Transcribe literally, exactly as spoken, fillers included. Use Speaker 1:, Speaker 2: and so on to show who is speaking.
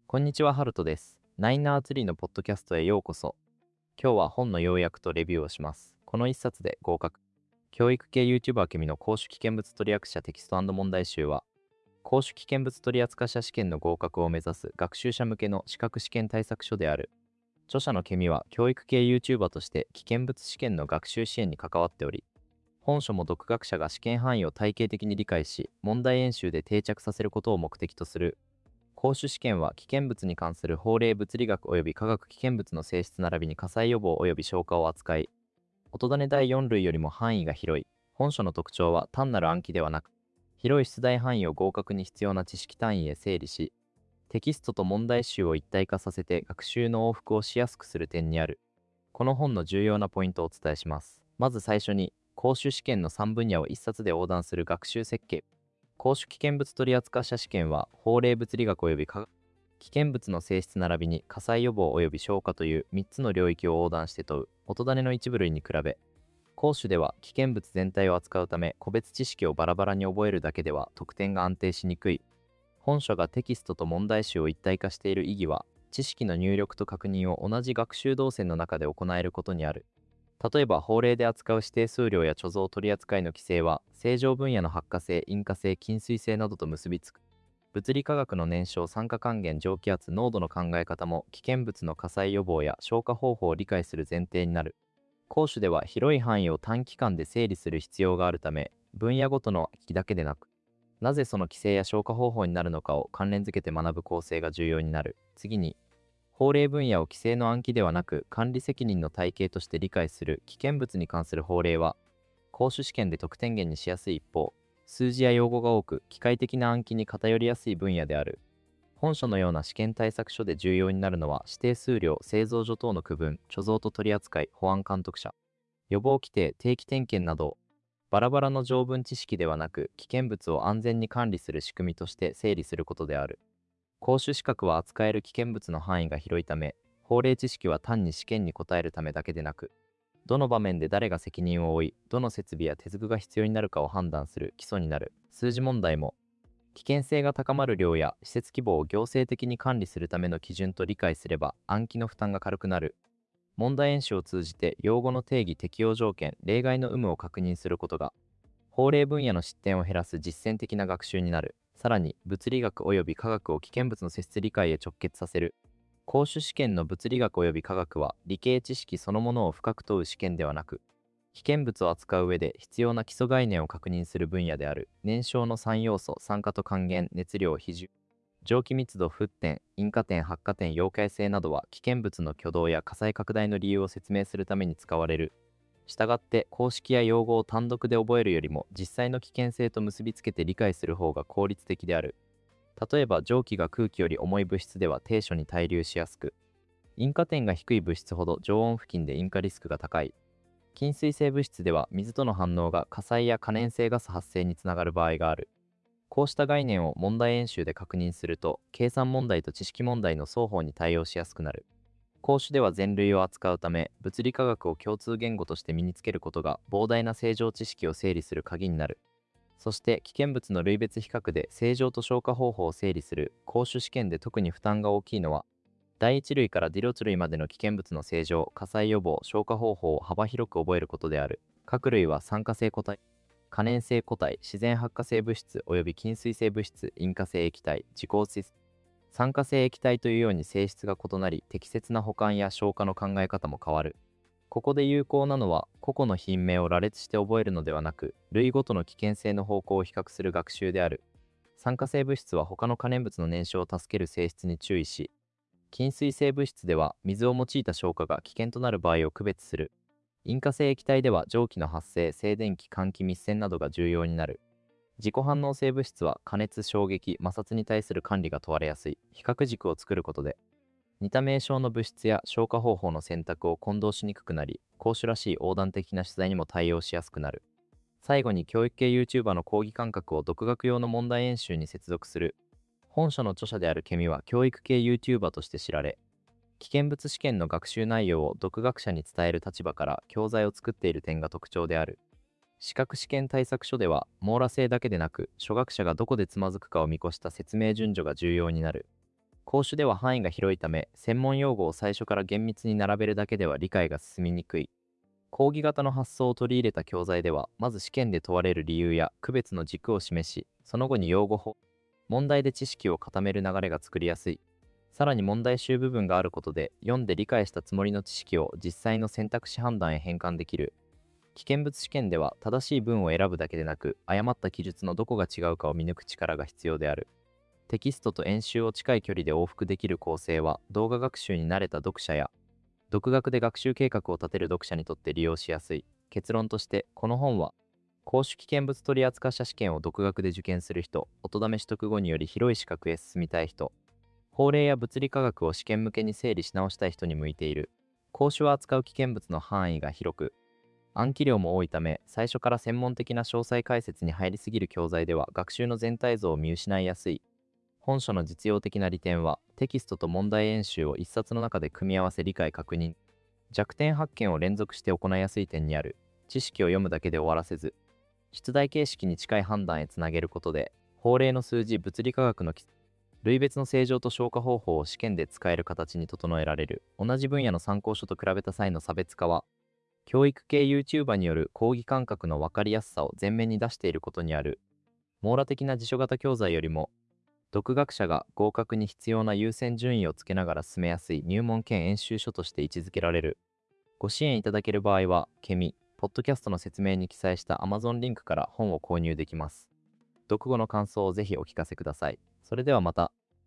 Speaker 1: こんにちは、ハルトです。ナインナーツリーのポッドキャストへようこそ。今日は本の要約とレビューをします。この一冊で合格。教育系 YouTuber ケミの公主危険物取扱者テキスト問題集は、公主危険物取扱者試験の合格を目指す学習者向けの資格試験対策書である。著者のケミは教育系 YouTuber として危険物試験の学習支援に関わっており、本書も独学者が試験範囲を体系的に理解し、問題演習で定着させることを目的とする。公主試験は危険物に関する法令物理学及び化学危険物の性質並びに火災予防及び消火を扱い、音種第よん類よりも範囲が広い。本書の特徴は単なる暗記ではなく、広い出題範囲を合格に必要な知識単位へ整理し、テキストと問題集を一体化させて学習の往復をしやすくする点にある。この本の重要なポイントをお伝えします。まず最初に、公主試験のさん分野を一冊で横断する学習設計。公主危険物取扱者試験は法令物理学及び化学危険物の性質並びに火災予防及び消火というみっつの領域を横断して問う音種の一部類に比べ、公主では危険物全体を扱うため個別知識をバラバラに覚えるだけでは得点が安定しにくい。本書がテキストと問題集を一体化している意義は、知識の入力と確認を同じ学習動線の中で行えることにある。例えば法令で扱う指定数量や貯蔵取扱いの規制は正常分野の発火性、引火性、禁水性などと結びつく。物理化学の燃焼、酸化還元、蒸気圧、濃度の考え方も危険物の火災予防や消火方法を理解する前提になる。講師では広い範囲を短期間で整理する必要があるため、分野ごとの機だけでなく、なぜその規制や消火方法になるのかを関連づけて学ぶ構成が重要になる。次に、法令分野を規制の暗記ではなく管理責任の体系として理解する危険物に関する法令は、公主試験で得点源にしやすい一方、数字や用語が多く機械的な暗記に偏りやすい分野である。本書のような試験対策書で重要になるのは指定数量、製造所等の区分、貯蔵と取扱い、保安監督者、予防規定、定期点検など、バラバラの条文知識ではなく危険物を安全に管理する仕組みとして整理することである。公主資格は扱える危険物の範囲が広いため、法令知識は単に試験に答えるためだけでなく、どの場面で誰が責任を負い、どの設備や手続が必要になるかを判断する基礎になる。数字問題も、危険性が高まる量や施設規模を行政的に管理するための基準と理解すれば暗記の負担が軽くなる。問題演習を通じて用語の定義、適用条件、例外の有無を確認することが、法令分野の失点を減らす実践的な学習になる。さらに、物理学及び科学を危険物の性質理解へ直結させる。公主試験の物理学及び科学は、理系知識そのものを深く問う試験ではなく、危険物を扱う上で必要な基礎概念を確認する分野である。燃焼のさん要素、酸化と還元、熱量、比重、蒸気密度、沸点、引火点、発火点、溶解性などは危険物の挙動や火災拡大の理由を説明するために使われる。したがって公式や用語を単独で覚えるよりも実際の危険性と結びつけて理解する方が効率的である。例えば蒸気が空気より重い物質では低処に滞留しやすく、引火点が低い物質ほど常温付近で引火リスクが高い。禁水性物質では水との反応が火災や可燃性ガス発生につながる場合がある。こうした概念を問題演習で確認すると、計算問題と知識問題の双方に対応しやすくなる。講師では全類を扱うため、物理科学を共通言語として身につけることが膨大な正常知識を整理する鍵になる。そして危険物の類別比較で正常と消化方法を整理する公主試験で特に負担が大きいのは、第一類からディロツ類までの危険物の正常、火災予防、消火方法を幅広く覚えることである。各類は酸化性固体、可燃性固体、自然発火性物質及び禁水性物質、引火性液体、自構水、酸化性液体というように性質が異なり、適切な保管や消火の考え方も変わる。ここで有効なのは、個々の品名を羅列して覚えるのではなく、類ごとの危険性の方向を比較する学習である。酸化性物質は他の可燃物の燃焼を助ける性質に注意し、禁水性物質では水を用いた消火が危険となる場合を区別する。引火性液体では蒸気の発生、静電気、換気、密栓などが重要になる。自己反応性物質は加熱、衝撃、摩擦に対する管理が問われやすい。比較軸を作ることで、似た名称の物質や消火方法の選択を混同しにくくなり、講師らしい横断的な取材にも対応しやすくなる。最後に教育系 YouTuber の講義感覚を独学用の問題演習に接続する。本書の著者であるケミは教育系 YouTuber として知られ、危険物試験の学習内容を独学者に伝える立場から教材を作っている点が特徴である。資格試験対策書では網羅性だけでなく、初学者がどこでつまずくかを見越した説明順序が重要になる。 講習では範囲が広いため、専門用語を最初から厳密に並べるだけでは理解が進みにくい。講義型の発想を取り入れた教材では、まず試験で問われる理由や区別の軸を示し、その後に用語法、問題で知識を固める流れが作りやすい。さらに問題集部分があることで、読んで理解したつもりの知識を実際の選択肢判断へ変換できる。危険物試験では正しい文を選ぶだけでなく、誤った記述のどこが違うかを見抜く力が必要である。テキストと演習を近い距離で往復できる構成は、動画学習に慣れた読者や独学で学習計画を立てる読者にとって利用しやすい。結論として、この本は公主危険物取扱者試験を独学で受験する人、音試し取得後により広い資格へ進みたい人、法令や物理科学を試験向けに整理し直したい人に向いている。公主は扱う危険物の範囲が広く、暗記量も多いため、最初から専門的な詳細解説に入りすぎる教材では学習の全体像を見失いやすい。本書の実用的な利点は、テキストと問題演習を一冊の中で組み合わせ理解確認、弱点発見を連続して行いやすい点にある。知識を読むだけで終わらせず、出題形式に近い判断へつなげることで、法令の数字、物理科学の類別の正常と消化方法を試験で使える形に整えられる。同じ分野の参考書と比べた際の差別化は、教育系 YouTuber による講義感覚の分かりやすさを前面に出していることにある。網羅的な辞書型教材よりも、独学者が合格に必要な優先順位をつけながら進めやすい入門兼演習書として位置づけられる。ご支援いただける場合は、ケミ、ポッドキャストの説明に記載した Amazon リンクから本を購入できます。読後の感想をぜひお聞かせください。それではまた。